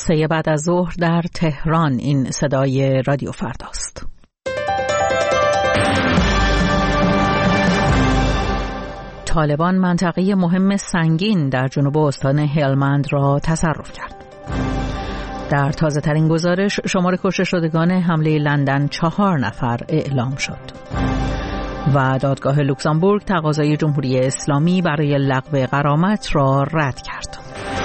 3 بعد از ظهر در تهران. این صدای رادیو فرداست. طالبان منطقه مهم سنگین در جنوب استان هلمند را تصرف کرد. در تازه ترین گزارش شمار کشته شدگان حمله لندن 4 نفر اعلام شد. و دادگاه لوکزامبورگ تقاضای جمهوری اسلامی برای لغو غرامت را رد کرد.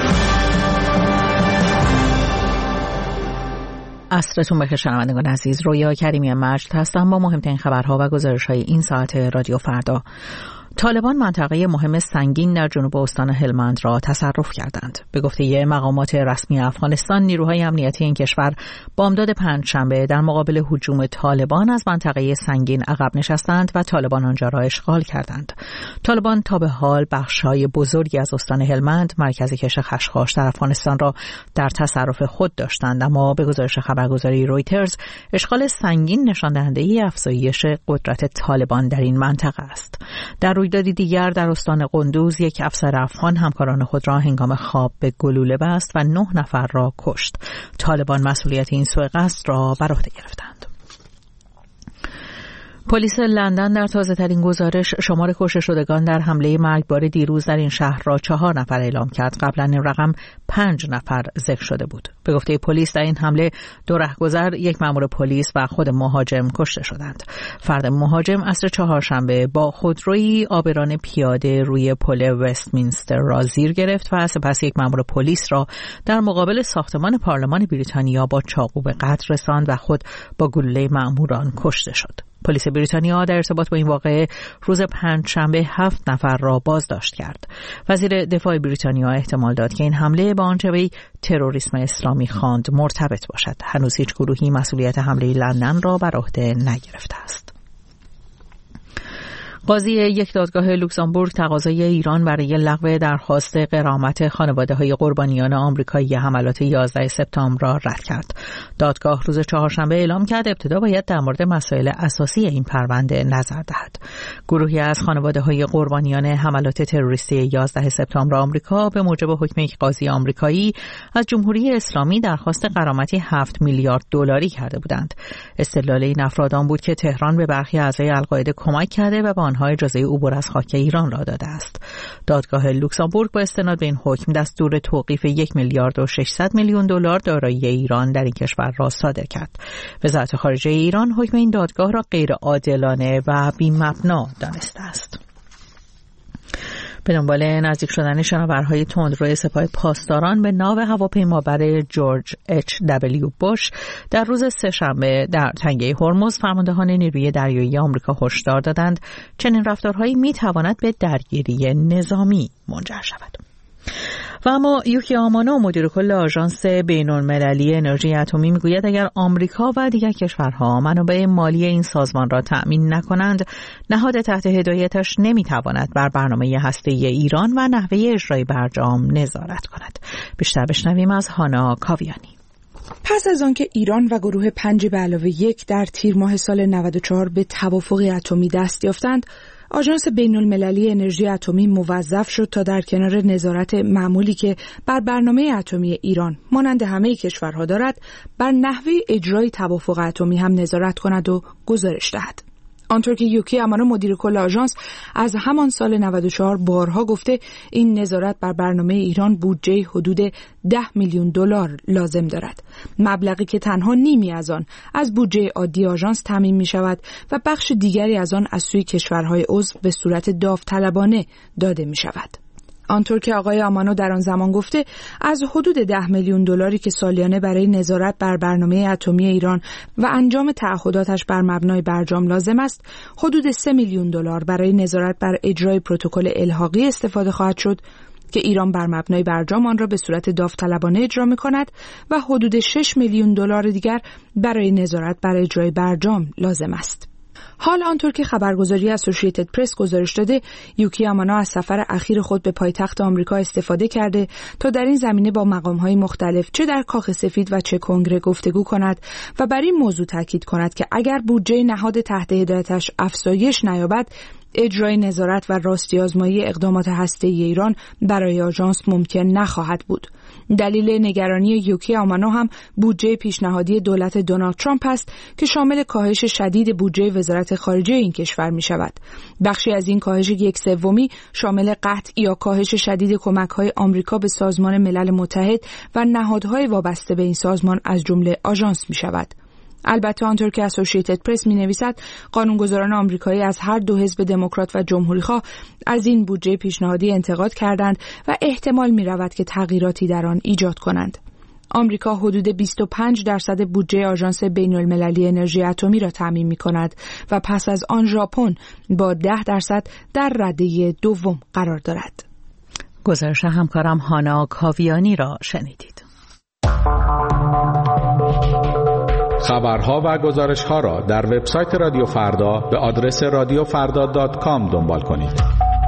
عصرتون بخیر شنوندگان عزیز، رویا کریمی مجد هستم با مهمترین خبرها و گزارش‌های این ساعت رادیو فردا. طالبان منطقه مهم سنگین در جنوب استان هلمند را تصرف کردند. به گفته مقامات رسمی افغانستان، نیروهای امنیتی این کشور بامداد پنجشنبه در مقابل هجوم طالبان از منطقه سنگین عقب نشستند و طالبان آنجا را اشغال کردند. طالبان تا به حال بخش‌های بزرگی از استان هلمند، مرکز کشت خشخاش در افغانستان را در تصرف خود داشتند، اما به گزارش خبرگزاری رویترز، اشغال سنگین نشان دهنده افزایش قدرت طالبان در این منطقه است. در رویدادی دیگر در استان قندوز، یک افسر افغان همکاران خود را هنگام خواب به گلوله بست و 9 نفر را کشت. طالبان مسئولیت این سوء قصد را بر عهده گرفتند. پلیس لندن در تازه ترین گزارش شمار کشته شدگان در حمله مرگبار دیروز در این شهر را 4 نفر اعلام کرد. قبلا این رقم 5 نفر ذکر شده بود. به گفته پلیس در این حمله 2 رهگذر، یک مأمور پلیس و خود مهاجم کشته شدند. فرد مهاجم عصر چهارشنبه با خودرویی عابران پیاده روی پل وستمینستر را زیر گرفت و سپس یک مأمور پلیس را در مقابل ساختمان پارلمان بریتانیا با چاقو به قتل رساند و خود با گلوله مأموران کشته شد. پلیس بریتانیا در ارتباط با این واقعه روز پنجشنبه 7 نفر را بازداشت کرد. وزیر دفاع بریتانیا احتمال داد که این حمله با آنچه به تروریسم اسلامی خواند مرتبط باشد. هنوز هیچ گروهی مسئولیت حمله لندن را بر عهده نگرفته است. قاضی یک دادگاه لوکزامبورگ تقاضای ایران برای لغو درخواست غرامت خانواده‌های قربانیان آمریکایی حملات 11 سپتامبر را رد کرد. دادگاه روز چهارشنبه اعلام کرد ابتدا باید در مورد مسائل اساسی این پرونده نظر دهد. گروهی از خانواده‌های قربانیان حملات تروریستی 11 سپتامبر آمریکا به موجب حکم یک قاضی آمریکایی از جمهوری اسلامی درخواست غرامتی 7 میلیارد دلاری کرده بودند. استدلال این افراد آن بود که تهران به برخی اعضای القاعده کمک کرده و به آنها اجازه عبور از خاک ایران را داده است. دادگاه لوکزامبورگ با استناد به این حکم دستور توقیف 1 میلیارد و 600 میلیون دلار دارایی ایران در این کشور را صادر کرد. وزارت خارجه ایران حکم این دادگاه را غیر عادلانه و بی‌مبنا دانسته است. به دنبال نزدیک شدن شناورهای تندرو سپاه پاسداران به ناو هواپیمابر جورج H.W. بوش در روز سه‌شنبه در تنگه هرمز، فرماندهان نیروی دریایی آمریکا هشدار دادند چنین رفتارهایی می‌تواند به درگیری نظامی منجر شود. و اما یوکی آمانو، مدیر کل آژانس بین‌المللی انرژی اتمی، میگوید اگر آمریکا و دیگر کشورها منابع مالی این سازمان را تأمین نکنند، نهاد تحت هدایتش نمیتواند بر برنامه هسته‌ای ایران و نحوه اجرای برجام نظارت کند. بیشتر بشنویم از هانا کاویانی. پس از آنکه ایران و گروه 5+1 در تیر ماه سال 94 به توافق اتمی دست یافتند، آژانس بین‌المللی انرژی اتمی موظف شد تا در کنار نظارت معمولی که بر برنامه اتمی ایران مانند همه کشورها دارد، بر نحوه اجرای توافق اتمی هم نظارت کند و گزارش دهد. آنطور که یوکی آمانو، مدیر کل آژانس، از همان سال 94 بارها گفته این نظارت بر برنامه ایران بودجه حدود 10 میلیون دلار لازم دارد، مبلغی که تنها نیمی از آن از بودجه عادی آژانس تامین می شود و بخش دیگری از آن از سوی کشورهای عضو به صورت داوطلبانه داده می شود. آنطور که آقای آمانو در آن زمان گفته، از حدود 10 میلیون دلاری که سالیانه برای نظارت بر برنامه اتمی ایران و انجام تعهداتش بر مبنای برجام لازم است، حدود 3 میلیون دلار برای نظارت بر اجرای پروتکل الحاقی استفاده خواهد شد که ایران بر مبنای برجام آن را به صورت داوطلبانه اجرا می‌کند و حدود 6 میلیون دلار دیگر برای نظارت بر اجرای برجام لازم است. حال آنطور که خبرگزاری اسوسییتد پرس گزارش داده، یوکی آمانو از سفر اخیر خود به پایتخت آمریکا استفاده کرده تا در این زمینه با مقام‌های مختلف چه در کاخ سفید و چه کنگره گفتگو کند و بر این موضوع تاکید کند که اگر بودجه نهاد تحت هدایتش افزایش نیابد، اجرای نظارت و راستی آزمایی اقدامات هسته‌ای ایران برای آژانس ممکن نخواهد بود. دلیل نگرانی یوکی آمانو هم بودجه پیشنهادی دولت دونالد ترامپ است که شامل کاهش شدید بودجه وزارت خارجه این کشور می شود. بخشی از این کاهش 1/3 شامل قطع یا کاهش شدید کمک‌های آمریکا به سازمان ملل متحد و نهادهای وابسته به این سازمان از جمله آژانس می شود. البته آنطور که اسوسییتد پرس می‌نویسد قانونگذاران آمریکایی از هر دو حزب دموکرات و جمهوری‌خواه از این بودجه پیشنهادی انتقاد کردند و احتمال می‌رود که تغییراتی در آن ایجاد کنند. آمریکا حدود 25% بودجه آژانس بین‌المللی انرژی اتمی را تامین می‌کند و پس از آن ژاپن با 10% در رده دوم قرار دارد. گزارش همکارم هانا کاویانی را شنیدید. خبرها و گزارش‌ها را در وبسایت رادیو فردا به آدرس radiofarda.com دنبال کنید.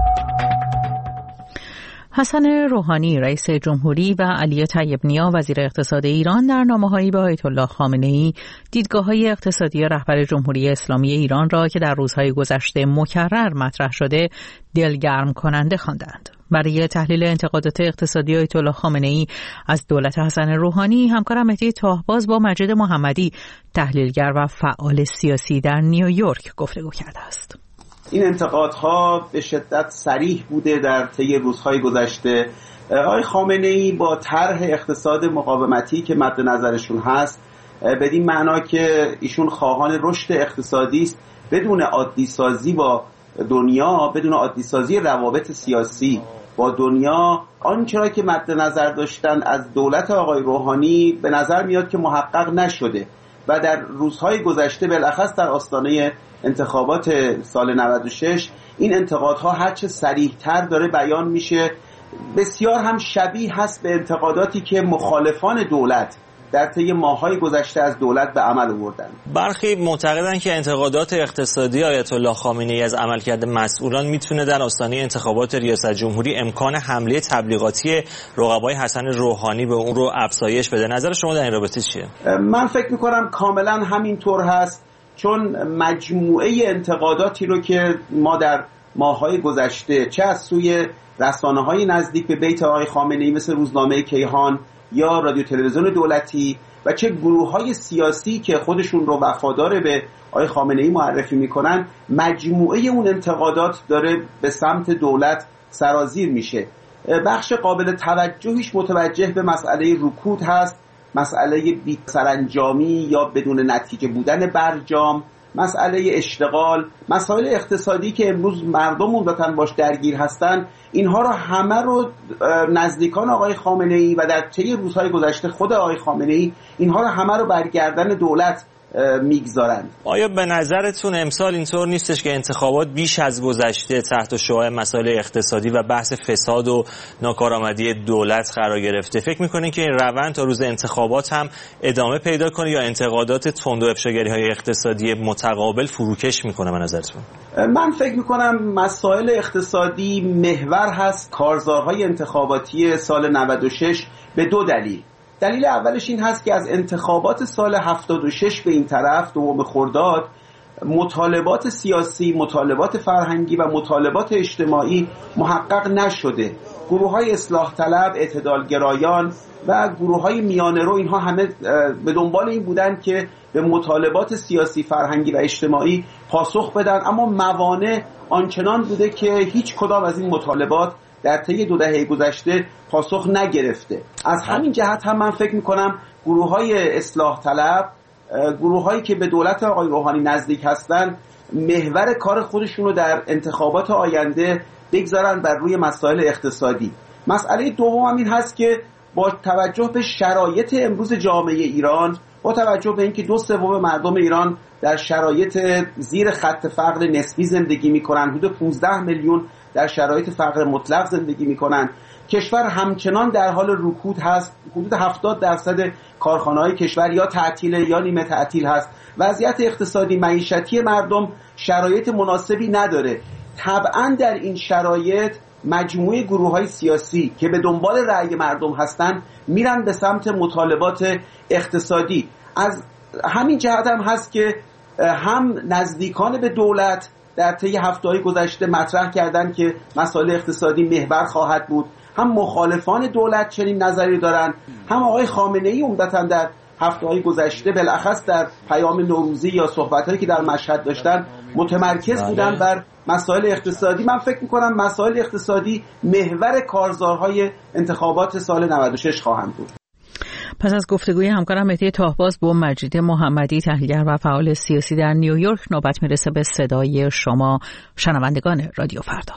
حسن روحانی رئیس جمهوری و علی طیب نیا وزیر اقتصاد ایران در نامه‌هایی به آیت الله خامنه‌ای دیدگاه‌های اقتصادی رهبر جمهوری اسلامی ایران را که در روزهای گذشته مکرر مطرح شده دلگرم کننده خواندند. برای تحلیل انتقادات اقتصادی آیت الله خامنه‌ای از دولت حسن روحانی همکارم مهدی طاهباز با مجید محمدی تحلیلگر و فعال سیاسی در نیویورک گفتگو کرده است. این انتقادها به شدت صریح بوده در طی روزهای گذشته. آقای خامنه‌ای با طرح اقتصاد مقاومتی که مد نظرشون هست بدین معنا که ایشون خواهان رشد اقتصادی است بدون عادی سازی با دنیا، بدون عادی سازی روابط سیاسی با دنیا. آنچه را که مد نظر داشتن از دولت آقای روحانی به نظر میاد که محقق نشده و در روزهای گذشته بالاخص در آستانه انتخابات سال 96 این انتقادها هرچه صریح‌تر داره بیان میشه. بسیار هم شبیه هست به انتقاداتی که مخالفان دولت در طی ماه‌های گذشته از دولت به عمل آوردن. برخی معتقدند که انتقادات اقتصادی آیت الله خامنه‌ای از عملکرد مسئولان میتونه در آستانه انتخابات ریاست جمهوری امکان حمله تبلیغاتی رقبای حسن روحانی به اون رو افزایش بده. نظر شما در این رابطه چیه؟ من فکر می‌کنم کاملا همینطور هست، چون مجموعه انتقاداتی رو که ما در ماه‌های گذشته چه از سوی رسانه‌های نزدیک به بیت آقای خامنه‌ای مثل روزنامه کیهان یا رادیو تلویزیون دولتی و چه گروه‌های سیاسی که خودشون رو وفادار به آقای خامنه‌ای معرفی می‌کنن، مجموعه اون انتقادات داره به سمت دولت سرازیر میشه. بخش قابل توجهیش متوجه به مسئله رکود هست، مسئله بی سرانجامی یا بدون نتیجه بودن برجام، مسئله اشتغال، مسائل اقتصادی که امروز مردم عمدتاً باش درگیر هستن. اینها رو همه رو نزدیکان آقای خامنه‌ای و در طی روزهای گذشته خود آقای خامنه‌ای اینها رو همه رو بر گردن دولت میگذارند. آیا به نظرتون امسال اینطور نیستش که انتخابات بیش از گذشته تحت شعاع مسائل اقتصادی و بحث فساد و ناکارآمدی دولت قرار گرفته؟ فکر میکنین که این روند تا روز انتخابات هم ادامه پیدا کنه یا انتقادات تند و افشاگری‌های اقتصادی متقابل فروکش میکنه به نظرتون؟ من فکر میکنم مسائل اقتصادی محور هست کارزارهای انتخاباتی سال 96 به دو دلیل. دلیل اولش این هست که از انتخابات سال 76 به این طرف دوم خرداد مطالبات سیاسی، مطالبات فرهنگی و مطالبات اجتماعی محقق نشده. گروه‌های اصلاح طلب، اعتدالگرایان و گروه‌های میانه‌رو اینها همه به دنبال این بودن که به مطالبات سیاسی، فرهنگی و اجتماعی پاسخ بدن، اما موانع آنچنان بوده که هیچ کدام از این مطالبات در طی 2 دهه گذشته پاسخ نگرفته. از همین جهت هم من فکر میکنم گروه‌های اصلاح طلب، گروه‌هایی که به دولت آقای روحانی نزدیک هستند، محور کار خودشون رو در انتخابات آینده بگذارن بر روی مسائل اقتصادی. مسئله دوم هم این هست که با توجه به شرایط امروز جامعه ایران، با توجه به اینکه 2/3 مردم ایران در شرایط زیر خط فقر نسبی زندگی میکنن، حدود 15 میلیون در شرایط فقر مطلق زندگی میکنن، کشور همچنان در حال رکود هست، حدود 70% کارخانه‌های کشور یا تعطیل یا نیمه تعطیل هست، وضعیت اقتصادی معیشتی مردم شرایط مناسبی نداره. طبعا در این شرایط مجموعه گروه‌های سیاسی که به دنبال رأی مردم هستن میرن به سمت مطالبات اقتصادی. از همین جهت هم هست که هم نزدیکان به دولت در طی هفته‌های گذشته مطرح کردن که مسائل اقتصادی محور خواهد بود هم مخالفان دولت چنین نظری دارن، هم آقای خامنه‌ای عمدتاً در هفته‌های گذشته بالاخص در پیام نوروزی یا صحبت‌هایی که در مشهد داشتن متمرکز بودن بر مسائل اقتصادی. من فکر می‌کنم مسائل اقتصادی محور کارزارهای انتخابات سال 96 خواهند بود. پس از گفتگوی همکارم مهدی تاهباز با مجید محمدی، تحلیلگر و فعال سیاسی در نیویورک، نوبت میرسه به صدای شما شنوندگان رادیو فردا.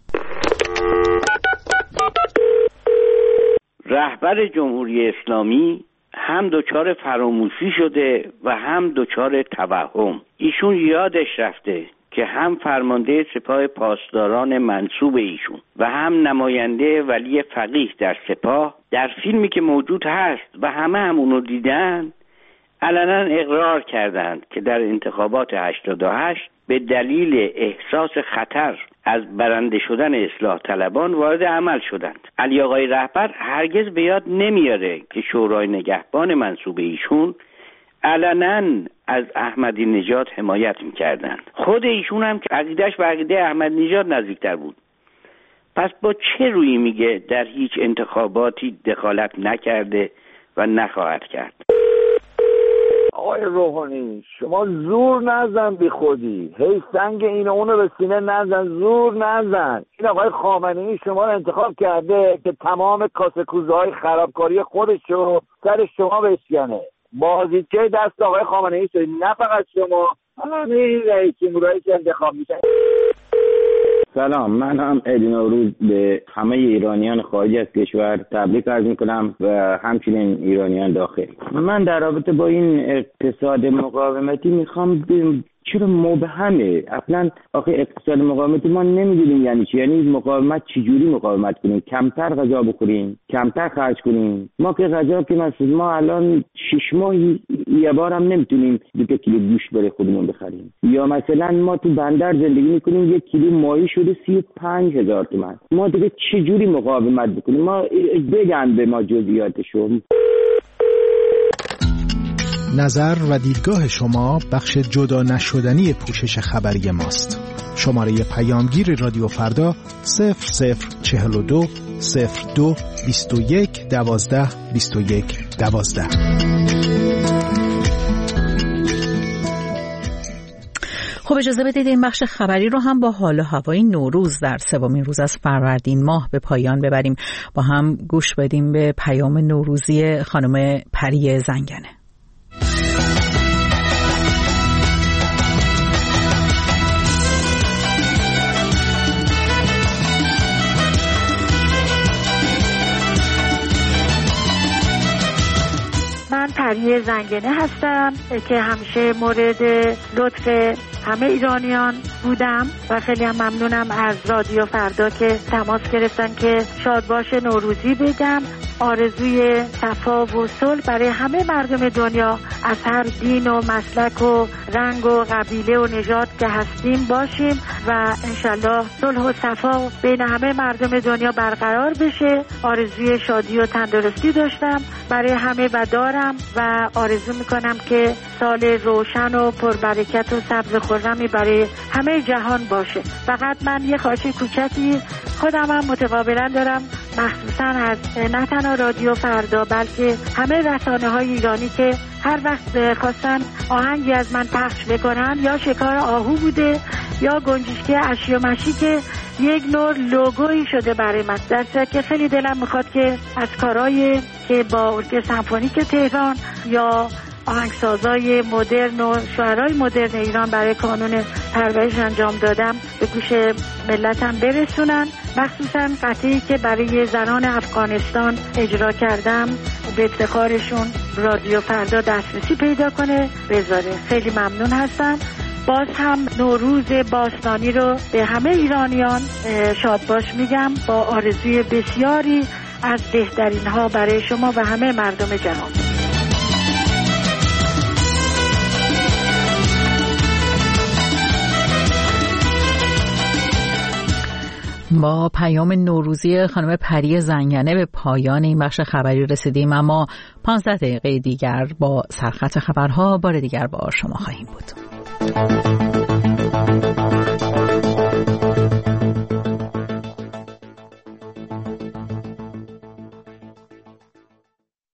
رهبر جمهوری اسلامی هم دچار فراموشی شده و هم دچار توهم. ایشون یادش رفته که هم فرمانده سپاه پاسداران منصوب ایشون و هم نماینده ولی فقیه در سپاه در فیلمی که موجود هست و همه اونو دیدن علنا اقرار کردند که در انتخابات 88 به دلیل احساس خطر از برنده شدن اصلاح طلبان وارد عمل شدند. علی آقای رهبر هرگز به یاد نمیاره که شورای نگهبان منصوب ایشون علنا از احمدی نژاد حمایت میکردند. خود ایشون هم که عقیدهش به عقیده احمدی نژاد نزدیکتر بود. پس با چه رویی میگه در هیچ انتخاباتی دخالت نکرده و نخواهد کرد؟ آقای روحانی شما زور نزن بی خودی، هی سنگ اینو اونو به سینه نزن، زور نزن. این آقای خامنه‌ای شما رو انتخاب کرده که تمام کاسه کوزه های خرابکاری خودشو سر شما بشکنه. بازیچه دست آقای خامنه‌ای شدید، نه فقط شما، همین رئیس جمهورایی که انتخاب میشن. سلام، من هم عید نوروز به همه ایرانیان خارج از کشور تبریک عرض میکنم و همچنین ایرانیان داخل. من در رابطه با این اقتصاد مقاومتی میخوام چرا مبهمه؟ اصلا آخه اقتصاد مقاومتی ما نمیدونیم یعنی چی. یعنی مقاومت چجوری مقاومت کنیم؟ کمتر غذا بخوریم، کمتر خرج کنیم. ما که غذا که مثلا ما الان 6 ماه یه بار هم نمیتونیم 2 کیلو گوشت برای خودمون بخریم. یا مثلا ما تو بندر زندگی میکنیم 1 کیلو ماهی شده 35,000 تومان. ما دیگه چجوری مقاومت بکنیم؟ ما بگن به ما جزئیاتشو. نظر و دیدگاه شما بخش جدا نشدنی پوشش خبری ماست. شماره پیامگیر رادیو فردا 0042 02 21 12 21 12. خب اجازه بدید این بخش خبری رو هم با حال و هوای نوروز در 3مین روز از فروردین ماه به پایان ببریم. با هم گوش بدیم به پیام نوروزی خانم پری زنگنه. من پری زنگنه هستم که همیشه مورد لطف همه ایرانیان بودم و خیلی هم ممنونم از رادیو فردا که تماس گرفتن که شادباش نوروزی بگم. آرزوی صفا و صلح برای همه مردم دنیا از هر دین و مسلک و رنگ و قبیله و نژاد که هستیم باشیم و انشالله صلح و صفا بین همه مردم دنیا برقرار بشه. آرزوی شادی و تندرستی داشتم برای همه و دارم و آرزو میکنم که سال روشن و پربرکت و سبز خرمی برای همه جهان باشه. فقط من یه خواهش کوچکی خودم هم متقابلا دارم، مخصوصا از نه تنها رادیو فردا بلکه همه رسانه‌های ایرانی که هر وقت خواستن آهنگی از من پخش بکنن، یا شکار آهو بوده یا گنجشکی اشی و مشی که یک نوع لوگویی شده برای من، در صورتی که خیلی دلم میخواد که از کارهای که با ارکستر سمفونیک تهران یا آهنگسازای مدرن و شاعرای مدرن ایران برای کانون پرورش انجام دادم به گوش ملتم برسونن، مخصوصا قطعی که برای زنان افغانستان اجرا کردم به افتخارشون رادیو فردا دسترسی پیدا کنه بذاره. خیلی ممنون هستم. باز هم نوروز باستانی رو به همه ایرانیان شادباش میگم با آرزوی بسیاری از بهترین ها برای شما و همه مردم جهان. با پیام نوروزی خانم پری زنگنه به پایان این بخش خبری رسیدیم، اما 15 دقیقه دیگر با سرخط خبرها بار دیگر با شما خواهیم بود.